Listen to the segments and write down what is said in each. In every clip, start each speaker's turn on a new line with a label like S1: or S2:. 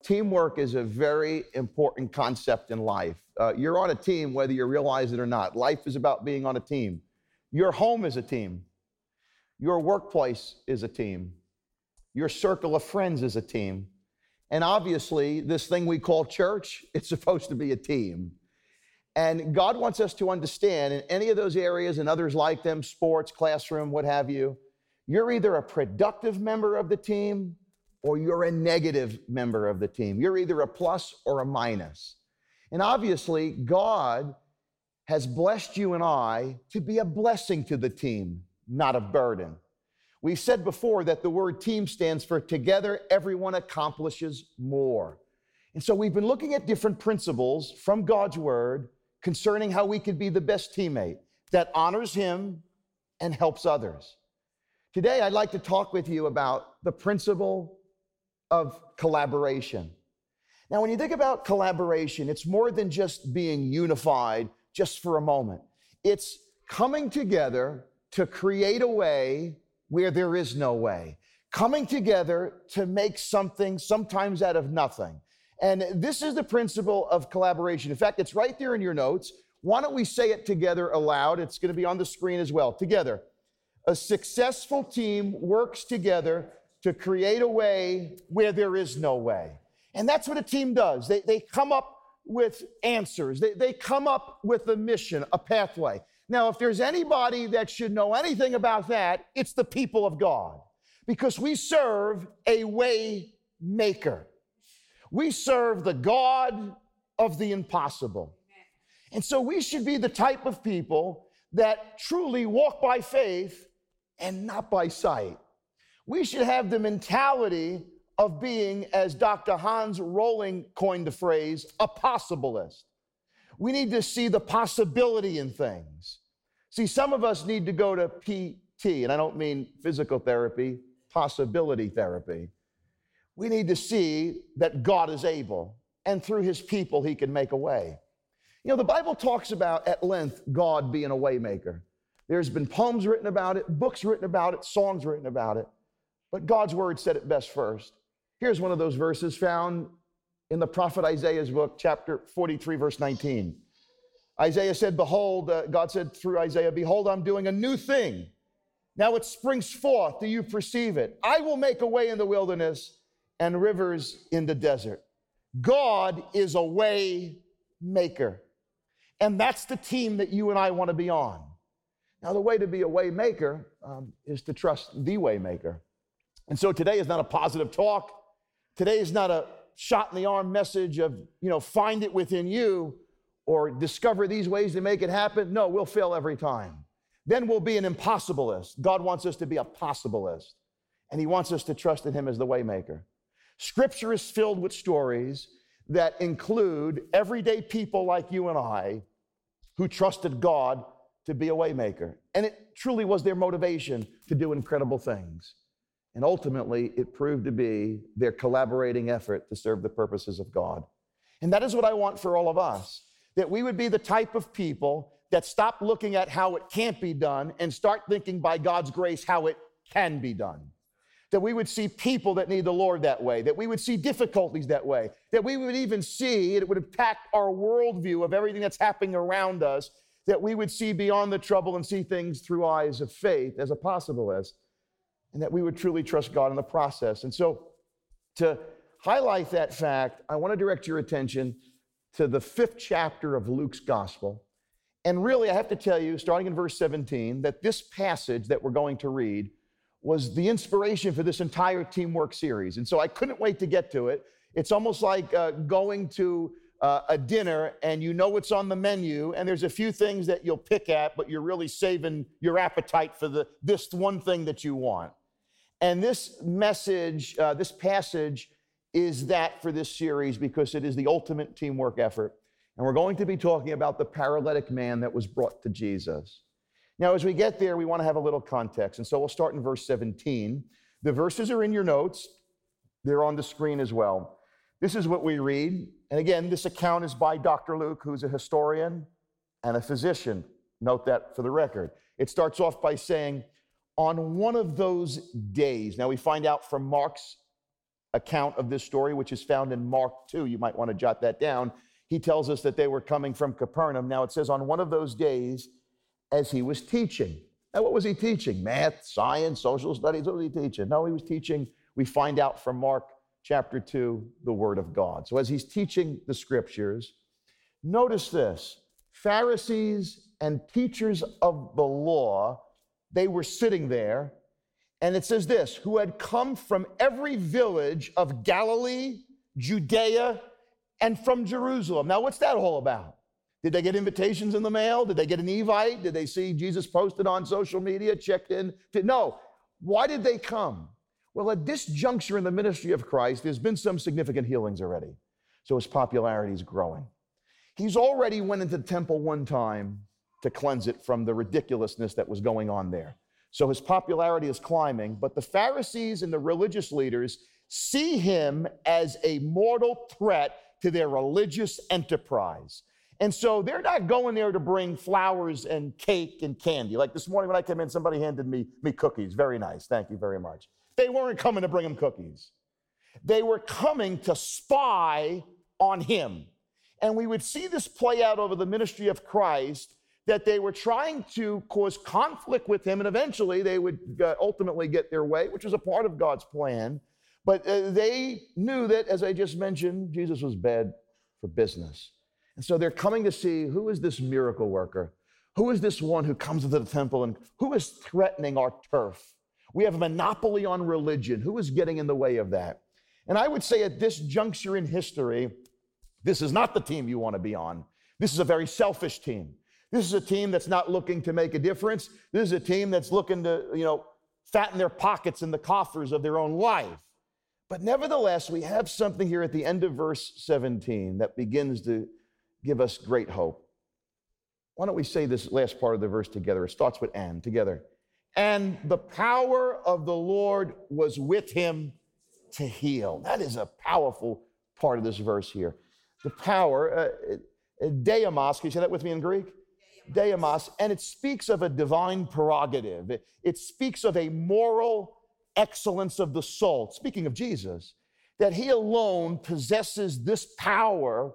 S1: Teamwork is a very important concept in life. You're on a team whether you realize it or not. Life is about being on a team. Your home is a team. Your workplace is a team. Your circle of friends is a team. And obviously, this thing we call church, it's supposed to be a team. And God wants us to understand in any of those areas and others like them, sports, classroom, what have you, you're either a productive member of the team or you're a negative member of the team. You're either a plus or a minus. And obviously, God has blessed you and I to be a blessing to the team, not a burden. We've said before that the word team stands for together, everyone accomplishes more. And so we've been looking at different principles from God's word concerning how we could be the best teammate that honors him and helps others. Today, I'd like to talk with you about the principle of collaboration. Now, when you think about collaboration, it's more than just being unified just for a moment. It's coming together to create a way where there is no way. Coming together to make something sometimes out of nothing. And this is the principle of collaboration. In fact, it's right there in your notes. Why don't we say it together aloud? It's going to be on the screen as well. Together. A successful team works together to create a way where there is no way. And that's what a team does. They come up with answers. They come up with a mission, a pathway. Now, if there's anybody that should know anything about that, it's the people of God, because we serve a way maker. We serve the God of the impossible. And so we should be the type of people that truly walk by faith and not by sight. We should have the mentality of being, as Dr. Hans Rosling coined the phrase, a possibilist. We need to see the possibility in things. See, some of us need to go to PT, and I don't mean physical therapy, possibility therapy. We need to see that God is able, and through his people, he can make a way. You know, the Bible talks about at length God being a way maker. There's been poems written about it, books written about it, songs written about it, but God's word said it best first. Here's one of those verses found in the prophet Isaiah's book, chapter 43, verse 19. Isaiah said, behold, God said through Isaiah, behold, I'm doing a new thing. Now it springs forth. Do you perceive it? I will make a way in the wilderness and rivers in the desert. God is a way maker. And that's the team that you and I want to be on. Now, the way to be a way maker is to trust the way maker. And so today is not a positive talk. Today is not a shot in the arm message of, find it within you or discover these ways to make it happen. No, we'll fail every time. Then we'll be an impossibilist. God wants us to be a possibilist, and he wants us to trust in him as the way maker. Scripture is filled with stories that include everyday people like you and I who trusted God to be a way maker. And it truly was their motivation to do incredible things. And ultimately, it proved to be their collaborating effort to serve the purposes of God. And that is what I want for all of us, that we would be the type of people that stop looking at how it can't be done and start thinking by God's grace how it can be done. That we would see people that need the Lord that way, that we would see difficulties that way, that we would even see, it would impact our worldview of everything that's happening around us, that we would see beyond the trouble and see things through eyes of faith as a possibilist, and that we would truly trust God in the process. And so to highlight that fact, I want to direct your attention to the 5th chapter of Luke's gospel. And really, I have to tell you, starting in verse 17, that this passage that we're going to read was the inspiration for this entire Teamwork series. And so I couldn't wait to get to it. It's almost like going to a dinner and you know what's on the menu, and there's a few things that you'll pick at, but you're really saving your appetite for this one thing that you want. And this message, this passage is that for this series because it is the ultimate teamwork effort. And we're going to be talking about the paralytic man that was brought to Jesus. Now, as we get there, we want to have a little context. And so we'll start in verse 17. The verses are in your notes. They're on the screen as well. This is what we read. And again, this account is by Dr. Luke, who's a historian and a physician. Note that for the record. It starts off by saying, on one of those days. Now, we find out from Mark's account of this story, which is found in Mark 2. You might want to jot that down. He tells us that they were coming from Capernaum. Now it says on one of those days as he was teaching. Now what was he teaching? Math, science, social studies, what was he teaching? No, he was teaching, we find out from Mark chapter 2, the Word of God. So as he's teaching the scriptures, notice this, Pharisees and teachers of the law, they were sitting there, and it says this, who had come from every village of Galilee, Judea, and from Jerusalem. Now, what's that all about? Did they get invitations in the mail? Did they get an Evite? Did they see Jesus posted on social media, checked in? No. Why did they come? Well, at this juncture in the ministry of Christ, there's been some significant healings already. So his popularity is growing. He's already went into the temple one time to cleanse it from the ridiculousness that was going on there. So his popularity is climbing, but the Pharisees and the religious leaders see him as a mortal threat to their religious enterprise. And so they're not going there to bring flowers and cake and candy. Like this morning when I came in, somebody handed me cookies. Very nice. Thank you very much. They weren't coming to bring him cookies. They were coming to spy on him. And we would see this play out over the ministry of Christ, that they were trying to cause conflict with him, and eventually they would ultimately get their way, which was a part of God's plan. But they knew that, as I just mentioned, Jesus was bad for business. And so they're coming to see, who is this miracle worker? Who is this one who comes into the temple, and who is threatening our turf? We have a monopoly on religion. Who is getting in the way of that? And I would say at this juncture in history, this is not the team you want to be on. This is a very selfish team. This is a team that's not looking to make a difference. This is a team that's looking to, fatten their pockets in the coffers of their own life. But nevertheless, we have something here at the end of verse 17 that begins to give us great hope. Why don't we say this last part of the verse together? It starts with "and" together. And the power of the Lord was with him to heal. That is a powerful part of this verse here. The power, deimos, can you say that with me in Greek? Deimos, and it speaks of a divine prerogative. It speaks of a moral excellence of the soul, speaking of Jesus, that he alone possesses this power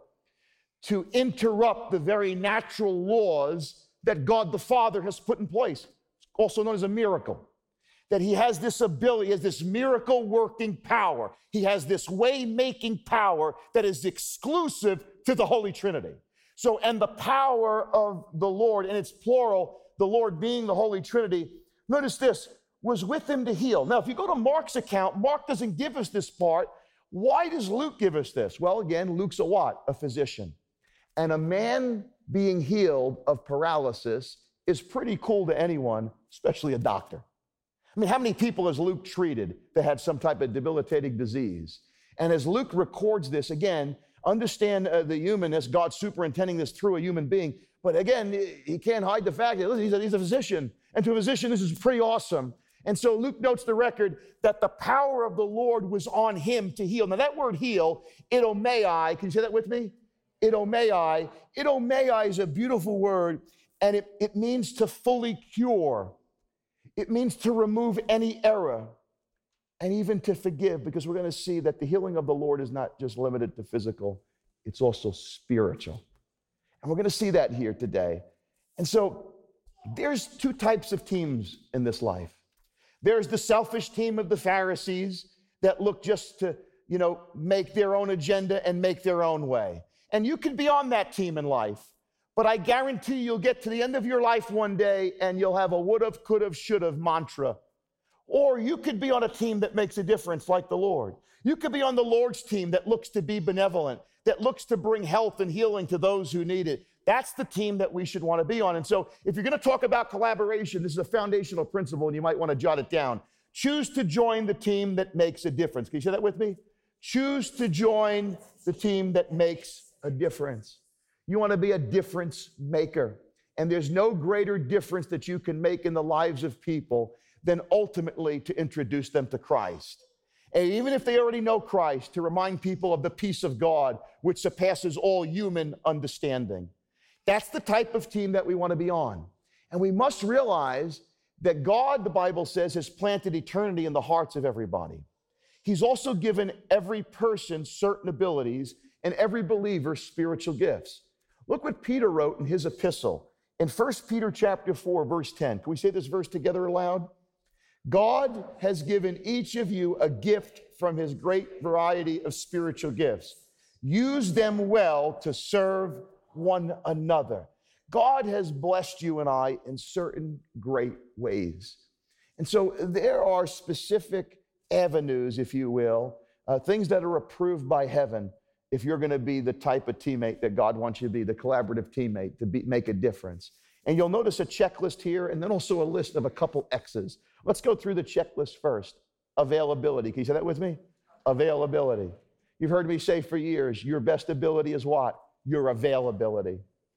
S1: to interrupt the very natural laws that God the Father has put in place, also known as a miracle. That he has this ability, he has this miracle-working power. He has this way-making power that is exclusive to the Holy Trinity. So, and the power of the Lord, and it's plural, the Lord being the Holy Trinity, notice this, was with him to heal. Now, if you go to Mark's account, Mark doesn't give us this part. Why does Luke give us this? Well, again, Luke's a what? A physician. And a man being healed of paralysis is pretty cool to anyone, especially a doctor. I mean, how many people has Luke treated that had some type of debilitating disease? And as Luke records this, again, understand the humanness, God superintending this through a human being. But again, he can't hide the fact that, listen, he's a physician. And to a physician, this is pretty awesome. And so Luke notes the record that the power of the Lord was on him to heal. Now that word heal, idomai, can you say that with me? Idomai. Idomai is a beautiful word, and it means to fully cure. It means to remove any error and even to forgive, because we're going to see that the healing of the Lord is not just limited to physical, it's also spiritual. And we're going to see that here today. And so there's two types of teams in this life. There's the selfish team of the Pharisees that look just to, make their own agenda and make their own way. And you can be on that team in life, but I guarantee you'll get to the end of your life one day and you'll have a would've, could've, should've mantra. Or you could be on a team that makes a difference like the Lord. You could be on the Lord's team that looks to be benevolent, that looks to bring health and healing to those who need it. That's the team that we should want to be on. And so if you're going to talk about collaboration, this is a foundational principle and you might want to jot it down. Choose to join the team that makes a difference. Can you say that with me? Choose to join the team that makes a difference. You want to be a difference maker. And there's no greater difference that you can make in the lives of people than ultimately to introduce them to Christ. And even if they already know Christ, to remind people of the peace of God, which surpasses all human understanding. That's the type of team that we want to be on. And we must realize that God, the Bible says, has planted eternity in the hearts of everybody. He's also given every person certain abilities and every believer spiritual gifts. Look what Peter wrote in his epistle in 1 Peter chapter 4, verse 10. Can we say this verse together aloud? God has given each of you a gift from his great variety of spiritual gifts. Use them well to serve one another. God has blessed you and I in certain great ways. And so there are specific avenues, if you will, things that are approved by heaven if you're going to be the type of teammate that God wants you to be, the collaborative teammate, to make a difference. And you'll notice a checklist here and then also a list of a couple X's. Let's go through the checklist first. Availability. Can you say that with me? Availability. You've heard me say for years, your best ability is what? Your availability.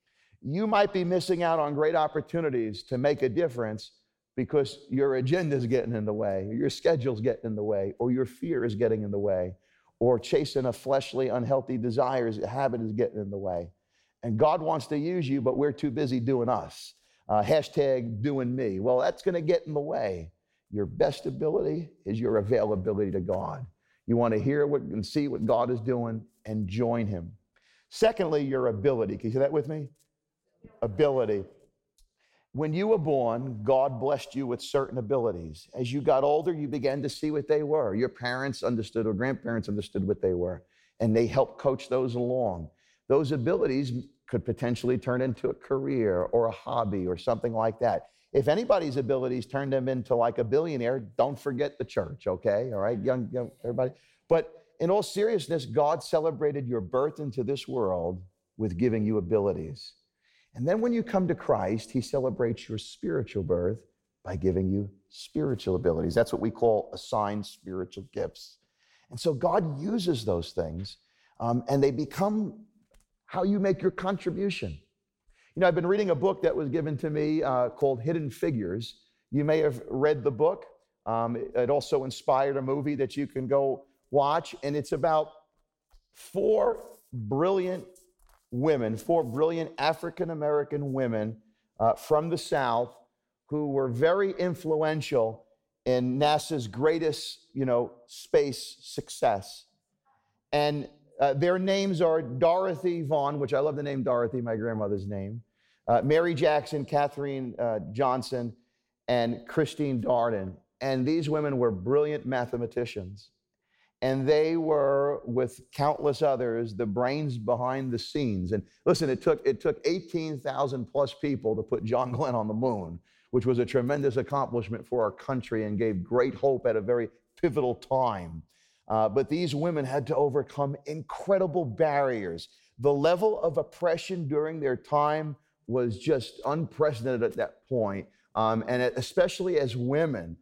S1: You might be missing out on great opportunities to make a difference because your agenda is getting in the way, or your schedule's getting in the way, or your fear is getting in the way, or chasing a fleshly, unhealthy desires, a habit is getting in the way. And God wants to use you, but we're too busy doing us. Hashtag doing me. Well, that's going to get in the way. Your best ability is your availability to God. You want to hear what and see what God is doing and join him. Secondly, your ability. Can you say that with me? Ability. When you were born, God blessed you with certain abilities. As you got older, you began to see what they were. Your parents understood or grandparents understood what they were, and they helped coach those along. Those abilities could potentially turn into a career or a hobby or something like that. If anybody's abilities turned them into like a billionaire, don't forget the church, okay? All right, young everybody. But in all seriousness, God celebrated your birth into this world with giving you abilities. And then when you come to Christ, he celebrates your spiritual birth by giving you spiritual abilities. That's what we call assigned spiritual gifts. And so God uses those things, and they become how you make your contribution. You know, I've been reading a book that was given to me called Hidden Figures. You may have read the book. It also inspired a movie that you can go watch, and it's about four brilliant African-American women from the South who were very influential in NASA's greatest, space success. And their names are Dorothy Vaughan, which I love the name Dorothy, my grandmother's name, Mary Jackson, Katherine Johnson, and Christine Darden. And these women were brilliant mathematicians. And they were, with countless others, the brains behind the scenes. And listen, it took 18,000 plus people to put John Glenn on the moon, which was a tremendous accomplishment for our country and gave great hope at a very pivotal time. But these women had to overcome incredible barriers. The level of oppression during their time was just unprecedented at that point. And especially as women,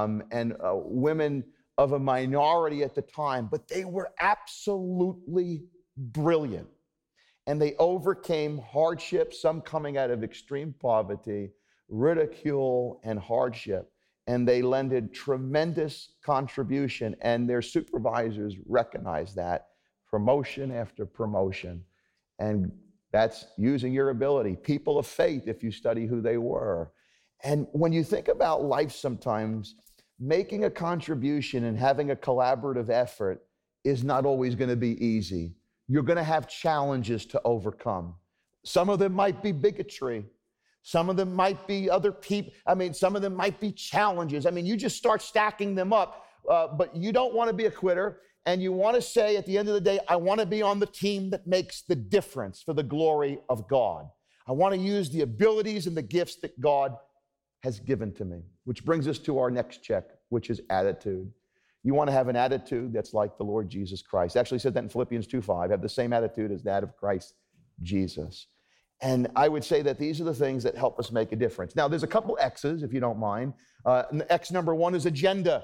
S1: women of a minority at the time, but they were absolutely brilliant. And they overcame hardship, some coming out of extreme poverty, ridicule, and hardship. And they lended tremendous contribution, and their supervisors recognized that, promotion after promotion. And that's using your ability. People of faith, if you study who they were. And when you think about life sometimes, making a contribution and having a collaborative effort is not always going to be easy. You're going to have challenges to overcome. Some of them might be bigotry. Some of them might be other people. Some of them might be challenges. You just start stacking them up, but you don't want to be a quitter. And you want to say at the end of the day, I want to be on the team that makes the difference for the glory of God. I want to use the abilities and the gifts that God has given to me, which brings us to our next check, which is attitude. You want to have an attitude that's like the Lord Jesus Christ. Actually said that in Philippians 2:5, have the same attitude as that of Christ Jesus. And I would say that these are the things that help us make a difference. Now, there's a couple X's, if you don't mind. X number one is agenda.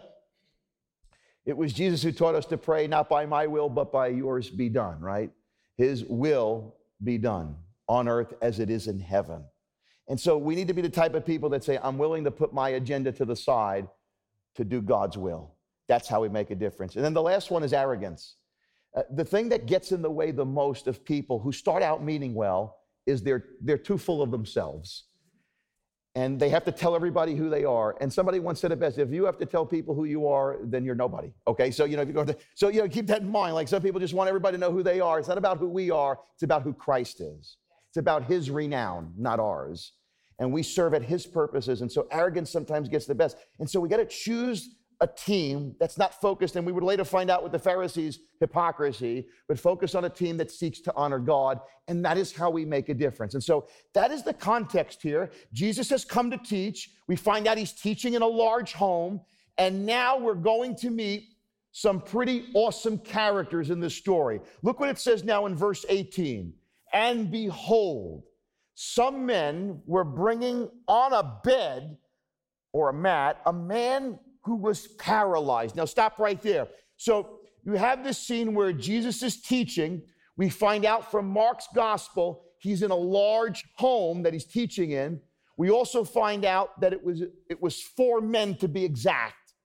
S1: It was Jesus who taught us to pray, not by my will, but by yours be done, right? His will be done on earth as it is in heaven. And so we need to be the type of people that say, I'm willing to put my agenda to the side to do God's will. That's how we make a difference. And then the last one is arrogance. The thing that gets in the way the most of people who start out meaning well is they're too full of themselves. and they have to tell everybody who they are. And somebody once said it best: if you have to tell people who you are, then you're nobody. Okay, so if you go to, keep that in mind. Like, some people just want everybody to know who they are. It's not about who we are. It's about who Christ is. It's about his renown, not ours. And we serve at his purposes. And so arrogance sometimes gets the best. And so we got to choose a team that's not focused, and we would later find out with the Pharisees' hypocrisy, but focus on a team that seeks to honor God, and that is how we make a difference. And so that is the context here. Jesus has come to teach. We find out he's teaching in a large home, and now we're going to meet some pretty awesome characters in this story. Look what it says now in verse 18. And behold, some men were bringing on a bed or a mat a man who was paralyzed. Now stop right there. So you have this scene where Jesus is teaching. We find out from Mark's gospel, he's in a large home that he's teaching in. We also find out that it was 4 men to be exact.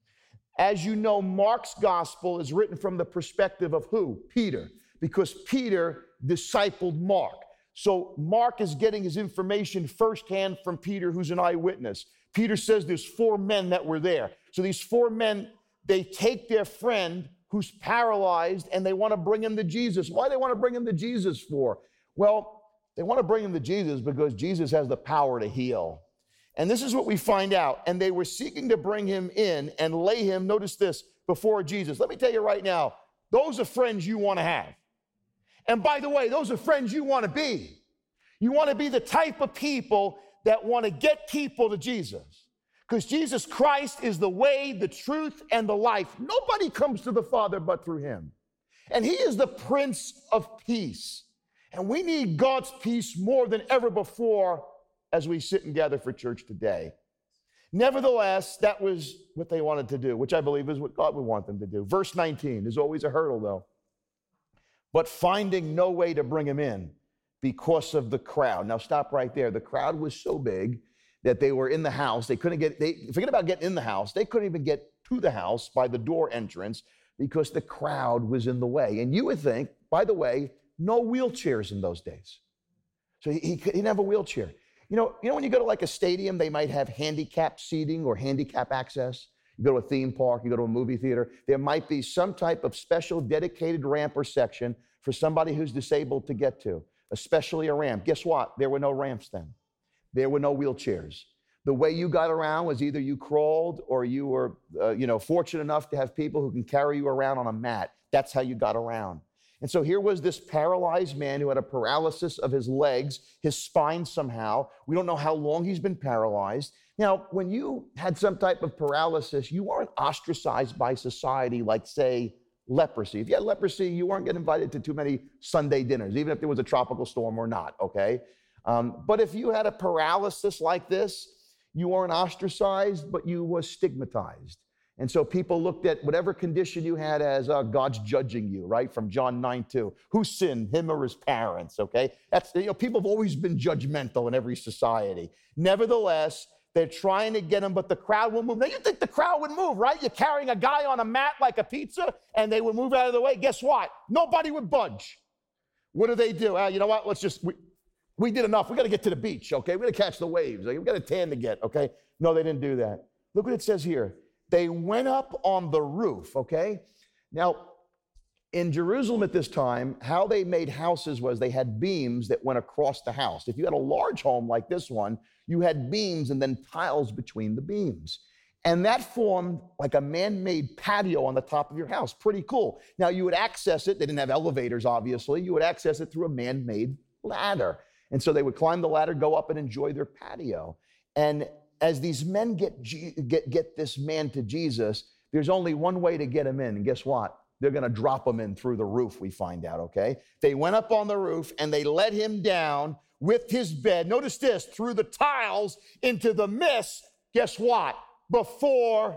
S1: As you know, Mark's gospel is written from the perspective of who? Peter, because Peter discipled Mark. So Mark is getting his information firsthand from Peter, who's an eyewitness. Peter says there's 4 men that were there. So these 4 men, they take their friend who's paralyzed and they want to bring him to Jesus. Why do they want to bring him to Jesus for? Well, they want to bring him to Jesus because Jesus has the power to heal. And this is what we find out. And they were seeking to bring him in and lay him, notice this, before Jesus. Let me tell you right now, those are friends you want to have. And by the way, those are friends you want to be. You want to be the type of people that want to get people to Jesus. Because Jesus Christ is the way, the truth, and the life. Nobody comes to the Father but through him. And he is the Prince of Peace. And we need God's peace more than ever before as we sit and gather for church today. Nevertheless, that was what they wanted to do, which I believe is what God would want them to do. Verse 19, there's always a hurdle though. But finding no way to bring him in because of the crowd. Now stop right there. The crowd was so big that they were in the house. They couldn't forget about getting in the house. They couldn't even get to the house by the door entrance because the crowd was in the way. And you would think, by the way, no wheelchairs in those days. So he didn't have a wheelchair. You know when you go to like a stadium, they might have handicap seating or handicap access. You go to a theme park, you go to a movie theater, there might be some type of special dedicated ramp or section for somebody who's disabled to get to, especially a ramp. Guess what? There were no ramps then. There were no wheelchairs. The way you got around was either you crawled or you were fortunate enough to have people who can carry you around on a mat. That's how you got around. And so here was this paralyzed man who had a paralysis of his legs, his spine somehow. We don't know how long he's been paralyzed. Now, when you had some type of paralysis, you weren't ostracized by society like, say, leprosy. If you had leprosy, you weren't getting invited to too many Sunday dinners, even if there was a tropical storm or not, okay? But if you had a paralysis like this, you weren't ostracized, but you were stigmatized. And so people looked at whatever condition you had as God's judging you, right? From John 9:2. Who sinned, him or his parents, okay? That's, people have always been judgmental in every society. Nevertheless, they're trying to get him, but the crowd will move. Now, you think the crowd would move, right? You're carrying a guy on a mat like a pizza, and they would move out of the way. Guess what? Nobody would budge. What do? You know what? Let's just, we did enough. We got to get to the beach, okay? We got to catch the waves. We got a tan to get, okay? No, they didn't do that. Look what it says here. They went up on the roof, okay? Now, in Jerusalem at this time, how they made houses was they had beams that went across the house. If you had a large home like this one, you had beams and then tiles between the beams. And that formed like a man-made patio on the top of your house. Pretty cool. Now, you would access it. They didn't have elevators, obviously. You would access it through a man-made ladder. And so they would climb the ladder, go up and enjoy their patio. And as these men get this man to Jesus, there's only one way to get him in. And guess what? They're going to drop him in through the roof, we find out, okay? They went up on the roof and they let him down with his bed. Notice this, through the tiles into the mist, guess what? Before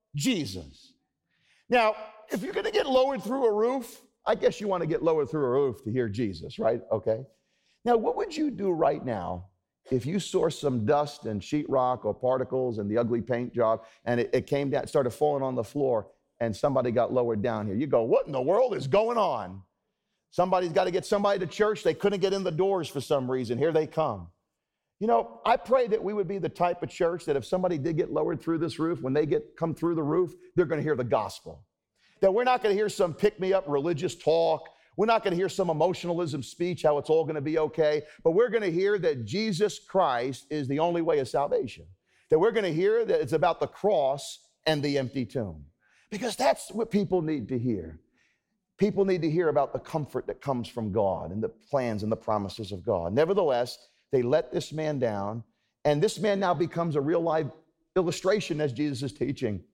S1: Jesus. Now, if you're going to get lowered through a roof, I guess you want to get lowered through a roof to hear Jesus, right? Okay. Now, what would you do right now if you saw some dust and sheetrock or particles and the ugly paint job and it came down, started falling on the floor and somebody got lowered down here? You go, what in the world is going on? Somebody's got to get somebody to church. They couldn't get in the doors for some reason. Here they come. You know, I pray that we would be the type of church that if somebody did get lowered through this roof, when they come through the roof, they're going to hear the gospel. That we're not going to hear some pick-me-up religious talk. We're not going to hear some emotionalism speech, how it's all going to be okay. But we're going to hear that Jesus Christ is the only way of salvation. That we're going to hear that it's about the cross and the empty tomb. Because that's what people need to hear. People need to hear about the comfort that comes from God and the plans and the promises of God. Nevertheless, they let this man down, and this man now becomes a real life illustration as Jesus is teaching.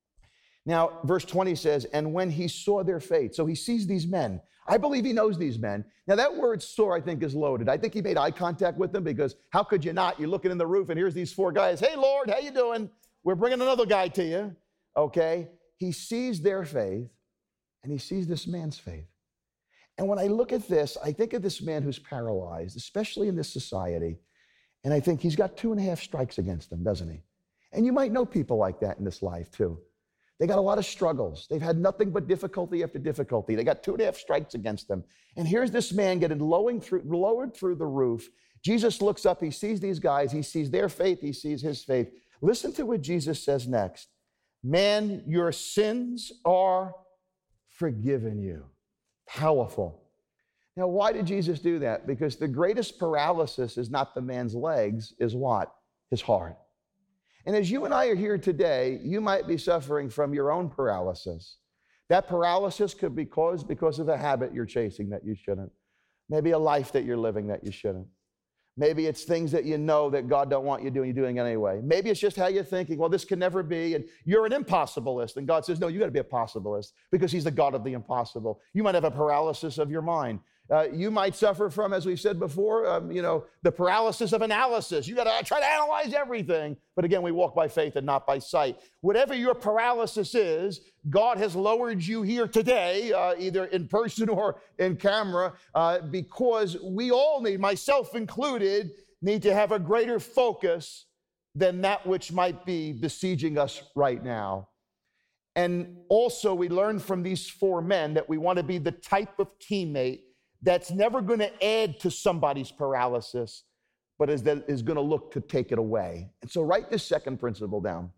S1: Now, verse 20 says, and when he saw their faith, so he sees these men. I believe he knows these men. Now, that word saw, I think, is loaded. I think he made eye contact with them because how could you not? You're looking in the roof, and here's these four guys. Hey, Lord, how you doing? We're bringing another guy to you, okay? He sees their faith, and he sees this man's faith. And when I look at this, I think of this man who's paralyzed, especially in this society, and I think he's got 2.5 strikes against him, doesn't he? And you might know people like that in this life, too. They got a lot of struggles. They've had nothing but difficulty after difficulty. They got 2.5 strikes against them. And here's this man getting lowered through the roof. Jesus looks up, he sees these guys, he sees their faith, he sees his faith. Listen to what Jesus says next. Man, your sins are forgiven you. Powerful. Now, why did Jesus do that? Because the greatest paralysis is not the man's legs, is what? His heart. And as you and I are here today, you might be suffering from your own paralysis. That paralysis could be caused because of a habit you're chasing that you shouldn't. Maybe a life that you're living that you shouldn't. Maybe it's things that you know that God don't want you doing, you're doing anyway. Maybe it's just how you're thinking, well, this can never be, and you're an impossibilist. And God says, no, you got to be a possibilist because he's the God of the impossible. You might have a paralysis of your mind. You might suffer from, as we've said before, the paralysis of analysis. You got to try to analyze everything. But again, we walk by faith and not by sight. Whatever your paralysis is, God has lowered you here today, either in person or in camera, because we all need, myself included, need to have a greater focus than that which might be besieging us right now. And also, we learn from these four men that we want to be the type of teammate that's never going to add to somebody's paralysis, but is going to look to take it away. And so write this second principle down.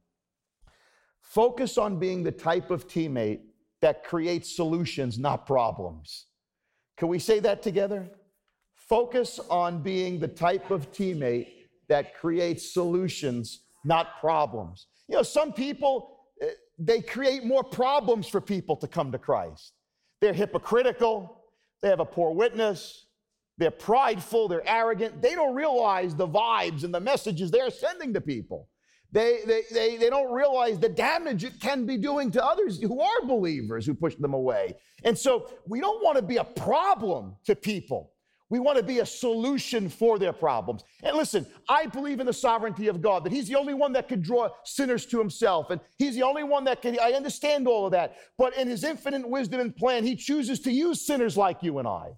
S1: Focus on being the type of teammate that creates solutions, not problems. Can we say that together? Focus on being the type of teammate that creates solutions, not problems. You know, some people, they create more problems for people to come to Christ. They're hypocritical. They have a poor witness. They're prideful. They're arrogant. They don't realize the vibes and the messages they're sending to people. They don't realize the damage it can be doing to others who are believers who push them away. And so we don't want to be a problem to people. We want to be a solution for their problems. And listen, I believe in the sovereignty of God, that he's the only one that could draw sinners to himself. And he's the only one that can, I understand all of that. But in his infinite wisdom and plan, he chooses to use sinners like you and I.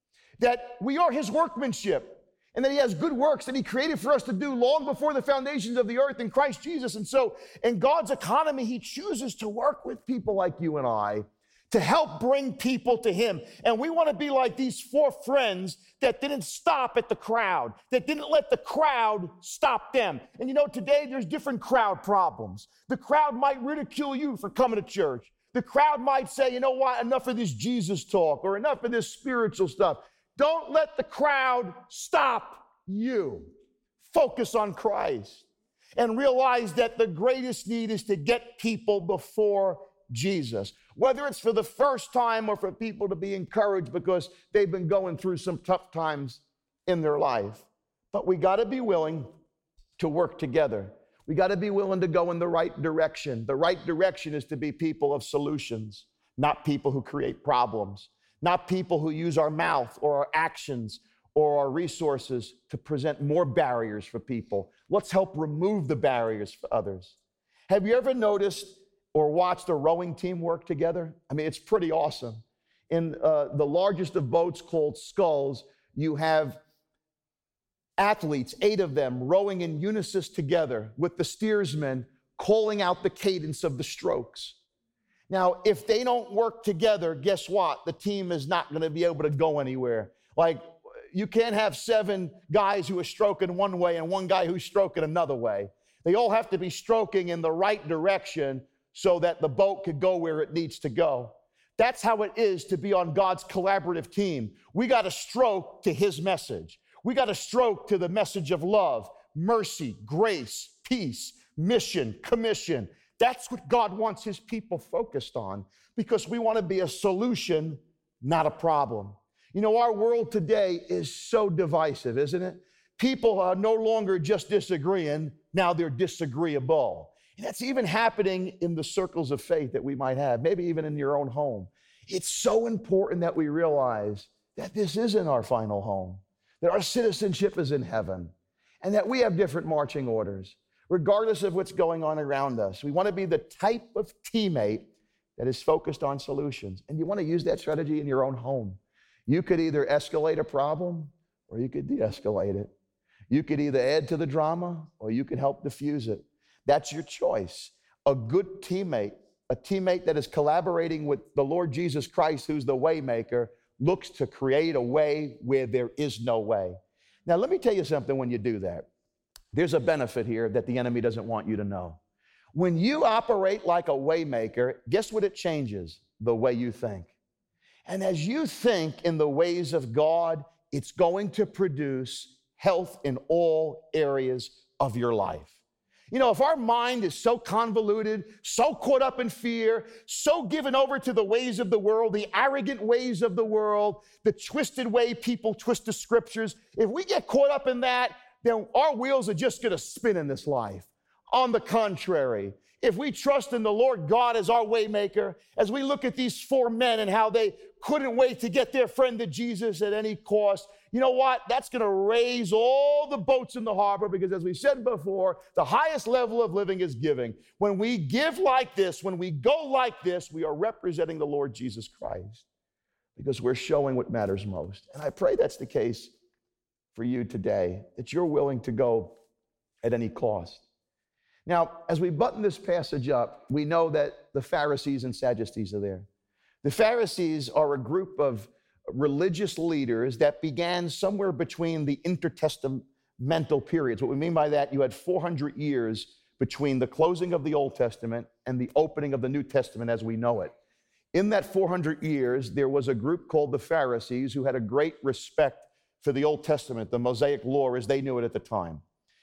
S1: That we are his workmanship. And that he has good works that he created for us to do long before the foundations of the earth in Christ Jesus. And so in God's economy, he chooses to work with people like you and I to help bring people to him. And we want to be like these four friends that didn't stop at the crowd, that didn't let the crowd stop them. And you know, today there's different crowd problems. The crowd might ridicule you for coming to church. The crowd might say, you know what, enough of this Jesus talk or enough of this spiritual stuff. Don't let the crowd stop you. Focus on Christ and realize that the greatest need is to get people before Jesus, whether it's for the first time or for people to be encouraged because they've been going through some tough times in their life. But we got to be willing to work together. We got to be willing to go in the right direction. The right direction is to be people of solutions, not people who create problems, not people who use our mouth or our actions or our resources to present more barriers for people. Let's help remove the barriers for others. Have you ever noticed or watched a rowing team work together? I mean, it's pretty awesome. In the largest of boats called Sculls, you have athletes, 8 of them, rowing in unison together with the steersman calling out the cadence of the strokes. Now, if they don't work together, guess what? The team is not going to be able to go anywhere. Like, You can't have 7 guys who are stroking one way and one guy who's stroking another way. They all have to be stroking in the right direction so that the boat could go where it needs to go. That's how it is to be on God's collaborative team. We got to stroke to his message. We got to stroke to the message of love, mercy, grace, peace, mission, commission. That's what God wants his people focused on, because we want to be a solution, not a problem. You know, our world today is so divisive, isn't it? People are no longer just disagreeing, now they're disagreeable. And that's even happening in the circles of faith that we might have, maybe even in your own home. It's so important that we realize that this isn't our final home, that our citizenship is in heaven, and that we have different marching orders, regardless of what's going on around us. We want to be the type of teammate that is focused on solutions. And you want to use that strategy in your own home. You could either escalate a problem or you could de-escalate it. You could either add to the drama or you could help diffuse it. That's your choice. A good teammate, a teammate that is collaborating with the Lord Jesus Christ, who's the way maker, looks to create a way where there is no way. Now, let me tell you something when you do that. There's a benefit here that the enemy doesn't want you to know. When you operate like a way maker, guess what it changes? The way you think. And as you think in the ways of God, it's going to produce health in all areas of your life. You know, if our mind is so convoluted, so caught up in fear, so given over to the ways of the world, the arrogant ways of the world, the twisted way people twist the scriptures, if we get caught up in that, then our wheels are just going to spin in this life. On the contrary, if we trust in the Lord God as our way maker, as we look at these 4 men and how they couldn't wait to get their friend to Jesus at any cost, you know what? That's going to raise all the boats in the harbor, because as we said before, the highest level of living is giving. When we give like this, when we go like this, we are representing the Lord Jesus Christ, because we're showing what matters most. And I pray that's the case for you today, that you're willing to go at any cost. Now, as we button this passage up, we know that the Pharisees and Sadducees are there. The Pharisees are a group of religious leaders that began somewhere between the intertestamental periods. What we mean by that, you had 400 years between the closing of the Old Testament and the opening of the New Testament as we know it. In that 400 years, there was a group called the Pharisees who had a great respect for the Old Testament, the Mosaic law as they knew it at the time.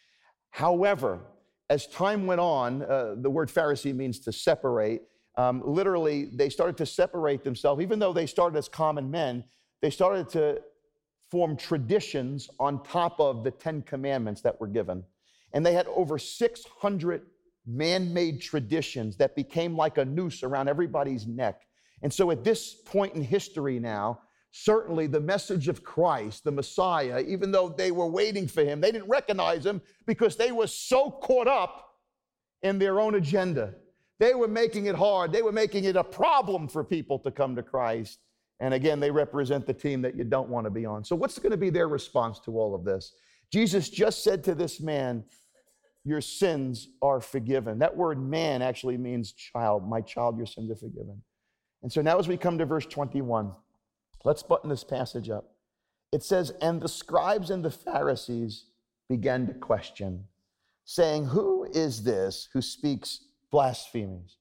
S1: However, as time went on, the word Pharisee means to separate. Literally, they started to separate themselves. Even though they started as common men, they started to form traditions on top of the 10 commandments that were given. And they had over 600 man-made traditions that became like a noose around everybody's neck. And so at this point in history now, certainly the message of Christ, the Messiah, even though they were waiting for him, they didn't recognize him because they were so caught up in their own agenda. They were making it hard. They were making it a problem for people to come to Christ. And again, they represent the team that you don't want to be on. So what's going to be their response to all of this? Jesus just said to this man, your sins are forgiven. That word man actually means child. My child, your sins are forgiven. And so now as we come to verse 21, let's button this passage up. It says, and the scribes and the Pharisees began to question, saying, who is this who speaks blasphemies?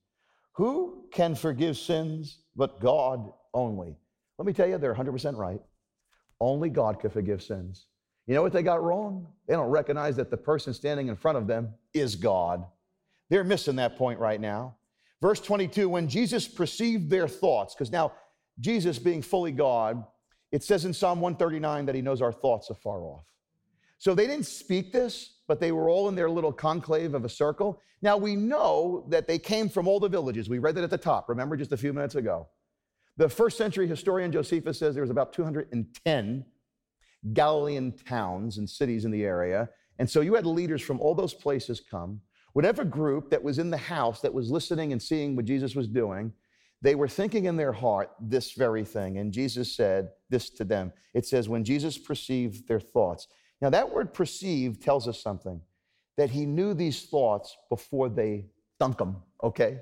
S1: Who can forgive sins but God only? Let me tell you, they're 100% right. Only God can forgive sins. You know what they got wrong? They don't recognize that the person standing in front of them is God. They're missing that point right now. Verse 22, when Jesus perceived their thoughts, because now Jesus being fully God, it says in Psalm 139 that he knows our thoughts afar off. So they didn't speak this, but they were all in their little conclave of a circle. Now we know that they came from all the villages. We read that at the top, remember, just a few minutes ago. The first century historian Josephus says there was about 210 Galilean towns and cities in the area. And so you had leaders from all those places come. Whatever group that was in the house that was listening and seeing what Jesus was doing, they were thinking in their heart this very thing. And Jesus said this to them. It says, when Jesus perceived their thoughts. Now that word perceive tells us something, that he knew these thoughts before they thunk them, okay?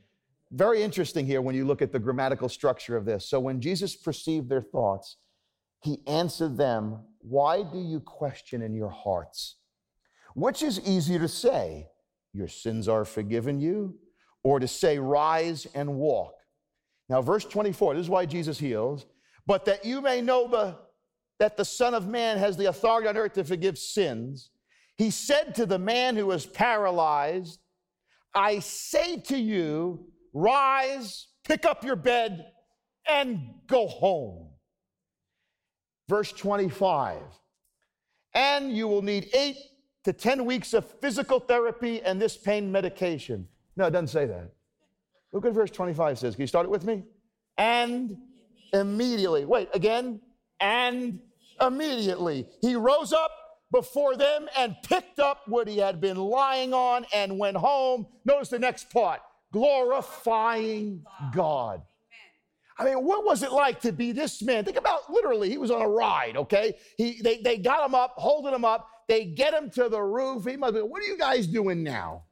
S1: Very interesting here when you look at the grammatical structure of this. So when Jesus perceived their thoughts, He answered them, why do you question in your hearts? Which is easier to say, your sins are forgiven you, or to say, rise and walk? Now, verse 24, this is why Jesus heals. But that you may know that the Son of Man has the authority on earth to forgive sins, he said to the man who was paralyzed, I say to you, rise, pick up your bed, and go home. Verse 25, and you will need 8 to 10 weeks of physical therapy and this pain medication. No, it doesn't say that. Look what verse 25 says. Can you start it with me? And immediately. Wait, again. And immediately. He rose up before them and picked up what he had been lying on and went home. Notice the next part. Glorifying God. I mean, what was it like to be this man? Think about literally, he was on a ride, okay? They got him up, holding him up. They get him to the roof. He must be, what are you guys doing now?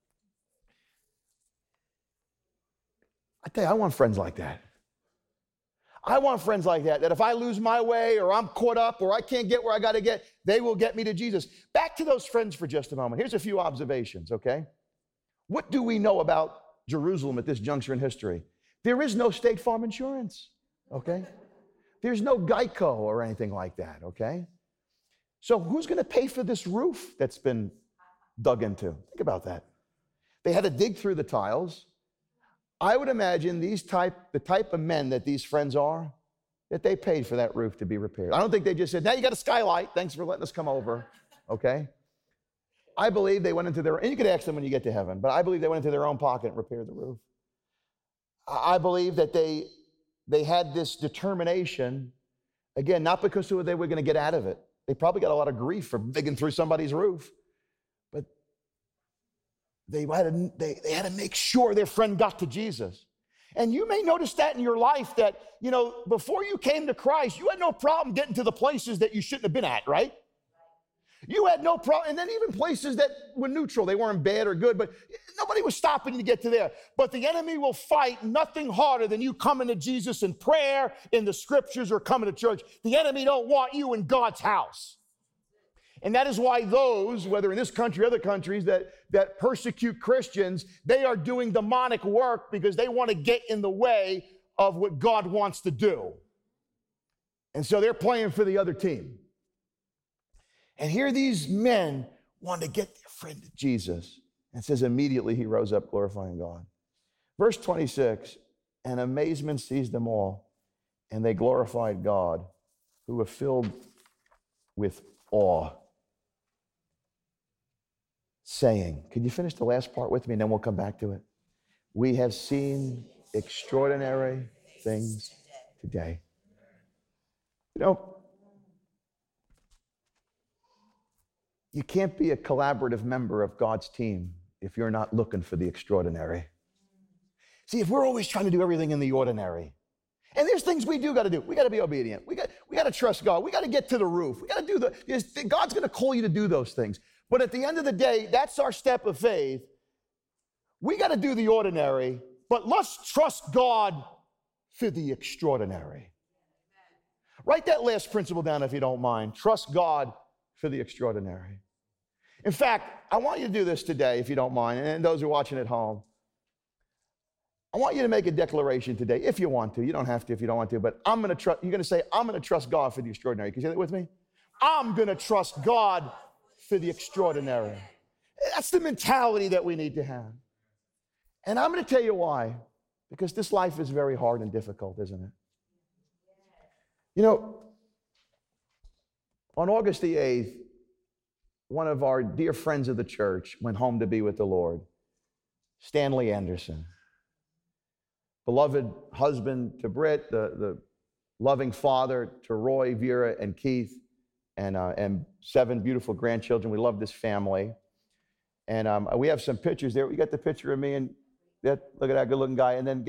S1: I tell you, I want friends like that. I want friends like that if I lose my way or I'm caught up or I can't get where I got to get, they will get me to Jesus. Back to those friends for just a moment. Here's a few observations, okay? What do we know about Jerusalem at this juncture in history? There is no State Farm insurance, okay? There's no Geico or anything like that, okay? So who's going to pay for this roof that's been dug into? Think about that. They had to dig through the tiles. I would imagine the type of men that these friends are, that they paid for that roof to be repaired. I don't think they just said, now you got a skylight. Thanks for letting us come over, okay? I believe they went into their, and you could ask them when you get to heaven, but I believe they went into their own pocket and repaired the roof. I believe that they had this determination, again, not because they were going to get out of it. They probably got a lot of grief for digging through somebody's roof, but they had to make sure their friend got to Jesus. And you may notice that in your life that, you know, before you came to Christ, you had no problem getting to the places that you shouldn't have been at, right? You had no problem, and then even places that were neutral, they weren't bad or good, but nobody was stopping you to get to there. But the enemy will fight nothing harder than you coming to Jesus in prayer, in the scriptures, or coming to church. The enemy don't want you in God's house. And that is why those, whether in this country or other countries, that persecute Christians, they are doing demonic work because they want to get in the way of what God wants to do. And so they're playing for the other team. And here these men want to get their friend to Jesus. And it says immediately he rose up glorifying God. Verse 26, and amazement seized them all, and they glorified God, who were filled with awe, saying, could you finish the last part with me and then we'll come back to it? We have seen extraordinary things today. You know, you can't be a collaborative member of God's team if you're not looking for the extraordinary. See, if we're always trying to do everything in the ordinary, and there's things we do got to do. We got to be obedient. We got to trust God. We got to get to the roof. We got to do God's going to call you to do those things. But at the end of the day, that's our step of faith. We got to do the ordinary, but let's trust God for the extraordinary. Write that last principle down if you don't mind. Trust God for the extraordinary. In fact, I want you to do this today, if you don't mind, and those who are watching at home. I want you to make a declaration today, if you want to. You don't have to if you don't want to, but you're going to say, I'm going to trust God for the extraordinary. Can you say that with me? I'm going to trust God for the extraordinary. That's the mentality that we need to have. And I'm going to tell you why. Because this life is very hard and difficult, isn't it? You know, on August the 8th, one of our dear friends of the church went home to be with the Lord, Stanley Anderson. Beloved husband to Britt, the loving father to Roy, Vera, and Keith, and 7 beautiful grandchildren. We love this family. And we have some pictures there. We got the picture of me and look at that good-looking guy. And then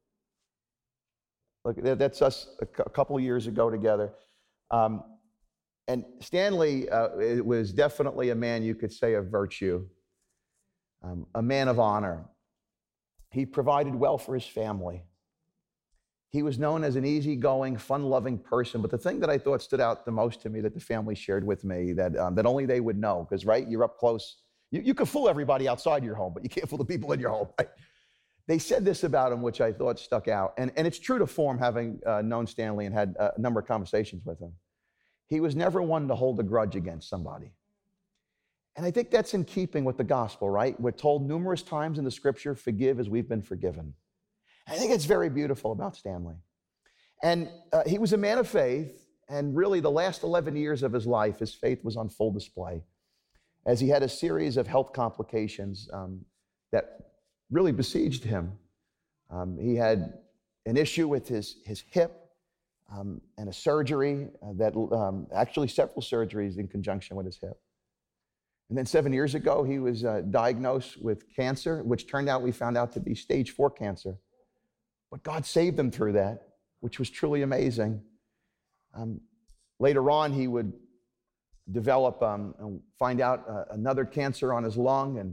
S1: that's us a couple of years ago together. And Stanley was definitely a man you could say of virtue, a man of honor. He provided well for his family. He was known as an easygoing, fun-loving person, but the thing that I thought stood out the most to me that the family shared with me that only they would know, because, right, you're up close. You can fool everybody outside your home, but you can't fool the people in your home, right? They said this about him, which I thought stuck out, and it's true to form, having known Stanley and had a number of conversations with him. He was never one to hold a grudge against somebody. And I think that's in keeping with the gospel, right? We're told numerous times in the scripture, forgive as we've been forgiven. I think it's very beautiful about Stanley. And he was a man of faith, and really the last 11 years of his life, his faith was on full display as he had a series of health complications that really besieged him. He had an issue with his hip and a surgery actually several surgeries in conjunction with his hip. And then 7 years ago, he was diagnosed with cancer, which we found out to be stage 4 cancer. But God saved him through that, which was truly amazing. Later on, he would develop and find out another cancer on his lung and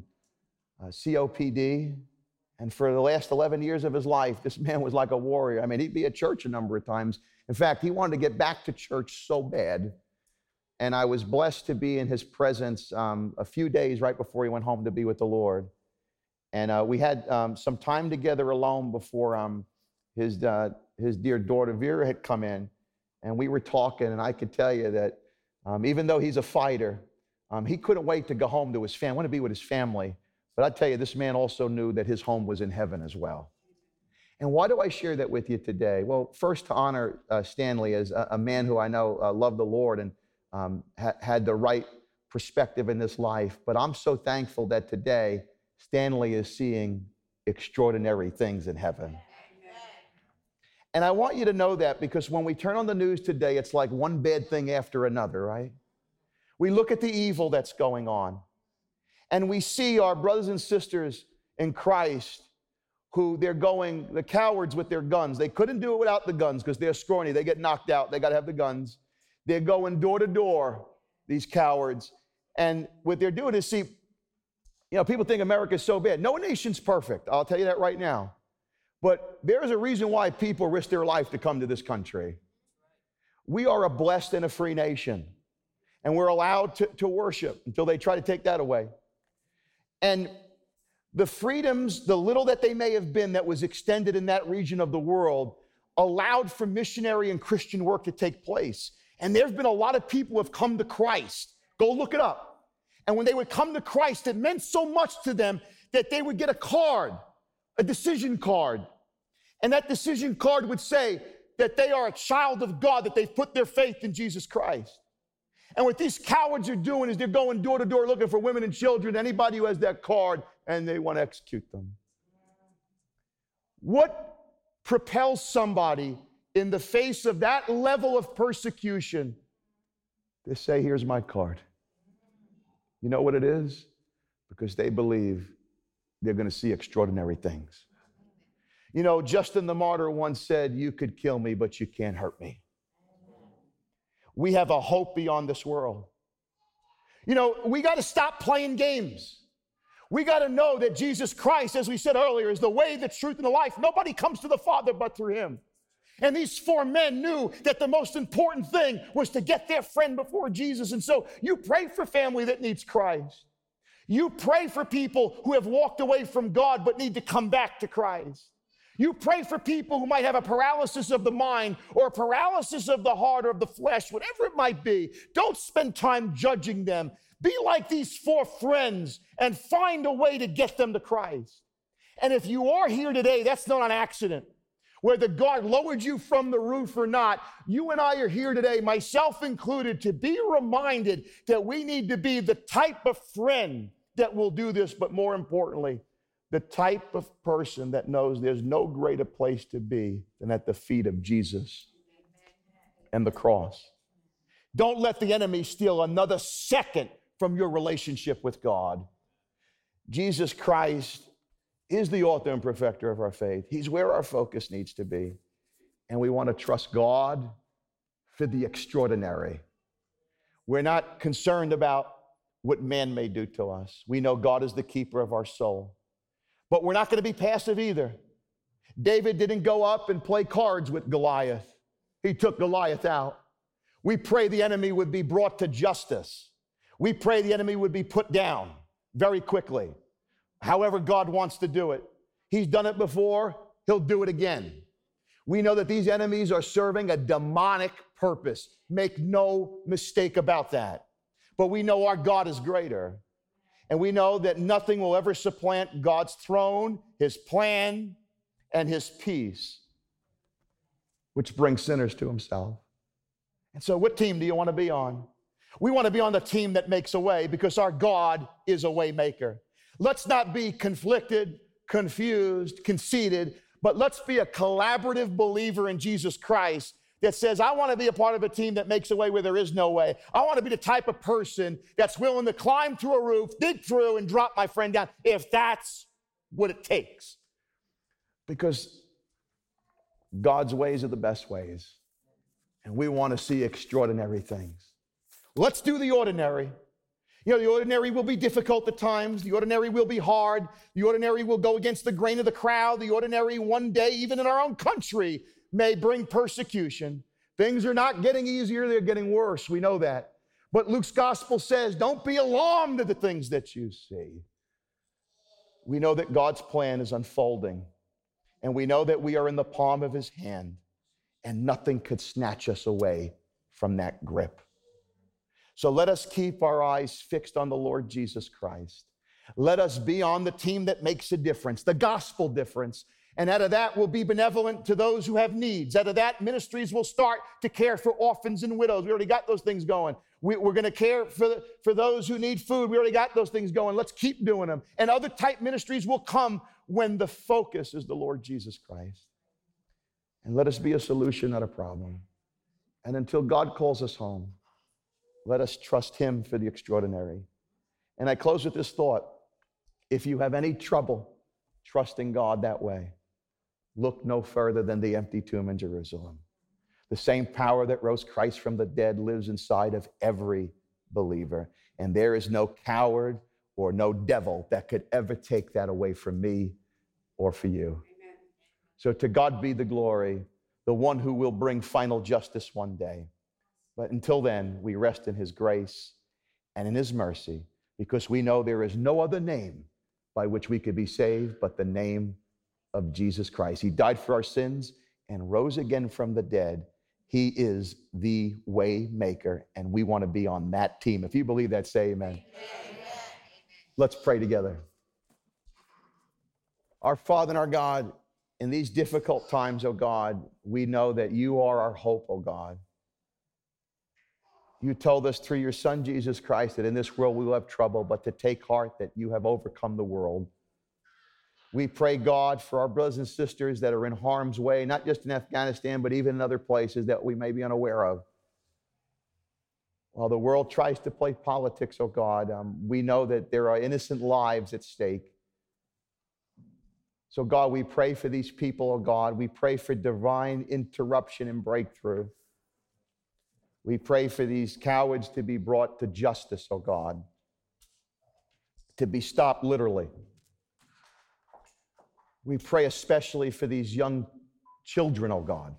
S1: COPD. And for the last 11 years of his life, this man was like a warrior. I mean, he'd be at church a number of times. In fact, he wanted to get back to church so bad. And I was blessed to be in his presence a few days right before he went home to be with the Lord. And we had some time together alone before his dear daughter Vera had come in, and we were talking, and I could tell you that even though he's a fighter, he couldn't wait to go home to his family, want to be with his family. But I tell you, this man also knew that his home was in heaven as well. And why do I share that with you today? Well, first, to honor Stanley as a man who I know loved the Lord and had the right perspective in this life. But I'm so thankful that today Stanley is seeing extraordinary things in heaven. And I want you to know that, because when we turn on the news today, it's like one bad thing after another, right? We look at the evil that's going on, and we see our brothers and sisters in Christ who the cowards with their guns. They couldn't do it without the guns because they're scrawny. They get knocked out. They got to have the guns. They're going door to door, these cowards. And what they're doing is, people think America's so bad. No nation's perfect. I'll tell you that right now. But there is a reason why people risk their life to come to this country. We are a blessed and a free nation, and we're allowed to worship until they try to take that away. And the freedoms, the little that they may have been that was extended in that region of the world, allowed for missionary and Christian work to take place. And there have been a lot of people who have come to Christ. Go look it up. And when they would come to Christ, it meant so much to them that they would get a card, a decision card. And that decision card would say that they are a child of God, that they've put their faith in Jesus Christ. And what these cowards are doing is they're going door to door looking for women and children, anybody who has that card, and they want to execute them. What propels somebody in the face of that level of persecution to say, here's my card? You know what it is? Because they believe they're going to see extraordinary things. Justin the Martyr once said, you could kill me, but you can't hurt me. We have a hope beyond this world. We got to stop playing games. We got to know that Jesus Christ, as we said earlier, is the way, the truth, and the life. Nobody comes to the Father but through him. And these 4 men knew that the most important thing was to get their friend before Jesus. And so you pray for family that needs Christ. You pray for people who have walked away from God but need to come back to Christ. You pray for people who might have a paralysis of the mind or a paralysis of the heart or of the flesh, whatever it might be. Don't spend time judging them. Be like these 4 friends and find a way to get them to Christ. And if you are here today, that's not an accident. Whether God lowered you from the roof or not, you and I are here today, myself included, to be reminded that we need to be the type of friend that will do this, but more importantly, the type of person that knows there's no greater place to be than at the feet of Jesus and the cross. Don't let the enemy steal another second from your relationship with God. Jesus Christ is the author and perfecter of our faith. He's where our focus needs to be. And we want to trust God for the extraordinary. We're not concerned about what man may do to us. We know God is the keeper of our soul. But we're not going to be passive either. David didn't go up and play cards with Goliath. He took Goliath out. We pray the enemy would be brought to justice. We pray the enemy would be put down very quickly. However God wants to do it. He's done it before. He'll do it again. We know that these enemies are serving a demonic purpose. Make no mistake about that. But we know our God is greater. And we know that nothing will ever supplant God's throne, his plan, and his peace, which brings sinners to himself. And so what team do you want to be on? We want to be on the team that makes a way because our God is a way maker. Let's not be conflicted, confused, conceited, but let's be a collaborative believer in Jesus Christ that says, I want to be a part of a team that makes a way where there is no way. I want to be the type of person that's willing to climb through a roof, dig through, and drop my friend down if that's what it takes. Because God's ways are the best ways, and we want to see extraordinary things. Let's do the ordinary. You know, the ordinary will be difficult at times. The ordinary will be hard. The ordinary will go against the grain of the crowd. The ordinary one day, even in our own country, may bring persecution. Things are not getting easier, they're getting worse. We know that. But Luke's gospel says, don't be alarmed at the things that you see. We know that God's plan is unfolding, and we know that we are in the palm of his hand, and nothing could snatch us away from that grip. So let us keep our eyes fixed on the Lord Jesus Christ. Let us be on the team that makes a difference, the gospel difference. And out of that, we'll be benevolent to those who have needs. Out of that, ministries will start to care for orphans and widows. We already got those things going. We're going to care for those who need food. We already got those things going. Let's keep doing them. And other type ministries will come when the focus is the Lord Jesus Christ. And let us be a solution, not a problem. And until God calls us home, let us trust him for the extraordinary. And I close with this thought. If you have any trouble trusting God that way, look no further than the empty tomb in Jerusalem. The same power that rose Christ from the dead lives inside of every believer. And there is no coward or no devil that could ever take that away from me or for you. Amen. So to God be the glory, the one who will bring final justice one day. But until then, we rest in his grace and in his mercy, because we know there is no other name by which we could be saved but the name of Jesus Christ. He died for our sins and rose again from the dead. He is the way maker, and we want to be on that team. If you believe that, say amen. Amen. Let's pray together. Our Father and our God, in these difficult times, oh God, we know that you are our hope, oh God. You told us through your Son, Jesus Christ, that in this world we will have trouble, but to take heart that you have overcome the world. We pray, God, for our brothers and sisters that are in harm's way, not just in Afghanistan, but even in other places that we may be unaware of. While the world tries to play politics, oh God, we know that there are innocent lives at stake. So God, we pray for these people, oh God. We pray for divine interruption and breakthrough. We pray for these cowards to be brought to justice, oh God, to be stopped literally. We pray especially for these young children, oh God.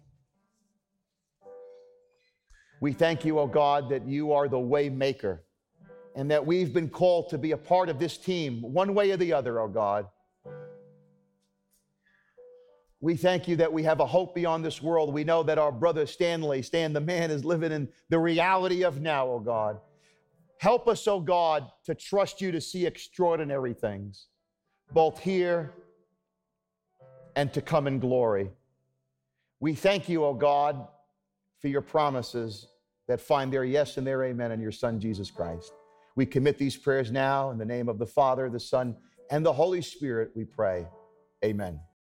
S1: We thank you, oh God, that you are the way maker and that we've been called to be a part of this team one way or the other, oh God. We thank you that we have a hope beyond this world. We know that our brother Stan the man, is living in the reality of now, oh God. Help us, oh God, to trust you to see extraordinary things, both here and to come in glory. We thank you, oh God, for your promises that find their yes and their amen in your Son, Jesus Christ. We commit these prayers now in the name of the Father, the Son, and the Holy Spirit, we pray. Amen.